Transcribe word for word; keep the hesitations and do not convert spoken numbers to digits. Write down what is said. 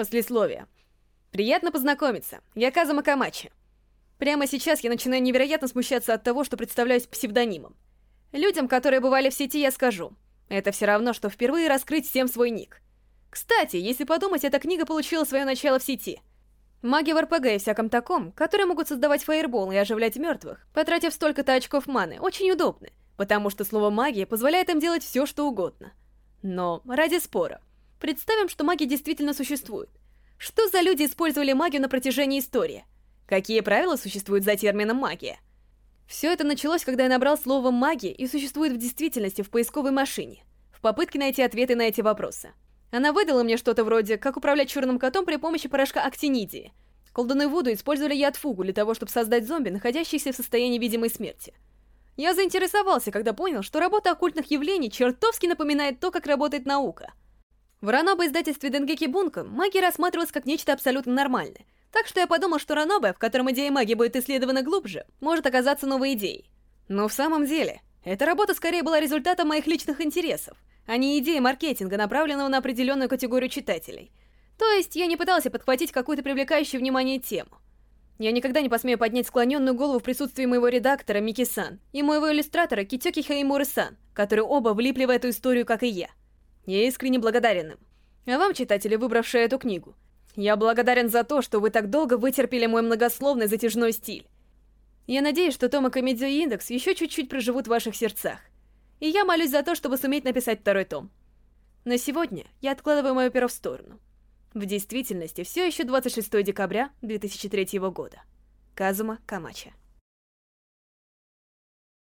Послесловие. Приятно познакомиться. Я Казума Камачи. Прямо сейчас я начинаю невероятно смущаться от того, что представляюсь псевдонимом. Людям, которые бывали в сети, я скажу. Это все равно, что впервые раскрыть всем свой ник. Кстати, если подумать, эта книга получила свое начало в сети. Маги в эр пэ гэ и всяком таком, которые могут создавать фаербол и оживлять мертвых, потратив столько-то очков маны, очень удобны, потому что слово «магия» позволяет им делать все, что угодно. Но ради спора. Представим, что маги действительно существуют. Что за люди использовали магию на протяжении истории? Какие правила существуют за термином «магия»? Все это началось, когда я набрал слово «магия» и существует в действительности в поисковой машине, в попытке найти ответы на эти вопросы. Она выдала мне что-то вроде «как управлять черным котом при помощи порошка актинидии». Колдуны Вуду использовали яд фугу для того, чтобы создать зомби, находящихся в состоянии видимой смерти. Я заинтересовался, когда понял, что работа оккультных явлений чертовски напоминает то, как работает наука. В ранобе издательстве Денгеки Бунко магия рассматривалась как нечто абсолютно нормальное, так что я подумал, что ранобе, в котором идея магии будет исследована глубже, может оказаться новой идеей. Но в самом деле, эта работа скорее была результатом моих личных интересов, а не идеей маркетинга, направленного на определенную категорию читателей. То есть я не пытался подхватить какую-то привлекающую внимание тему. Я никогда не посмею поднять склоненную голову в присутствии моего редактора Мики-сан и моего иллюстратора Китёки Хаимуры-сан, которые оба влипли в эту историю, как и я. Я искренне благодарен им. А вам, читатели, выбравшие эту книгу, я благодарен за то, что вы так долго вытерпели мой многословный затяжной стиль. Я надеюсь, что Тома Комедио и Индекс еще чуть-чуть проживут в ваших сердцах. И я молюсь за то, чтобы суметь написать второй том. На сегодня я откладываю мое перо в сторону. В действительности, все еще двадцать шестое декабря две тысячи третьего года. Казума Камачи.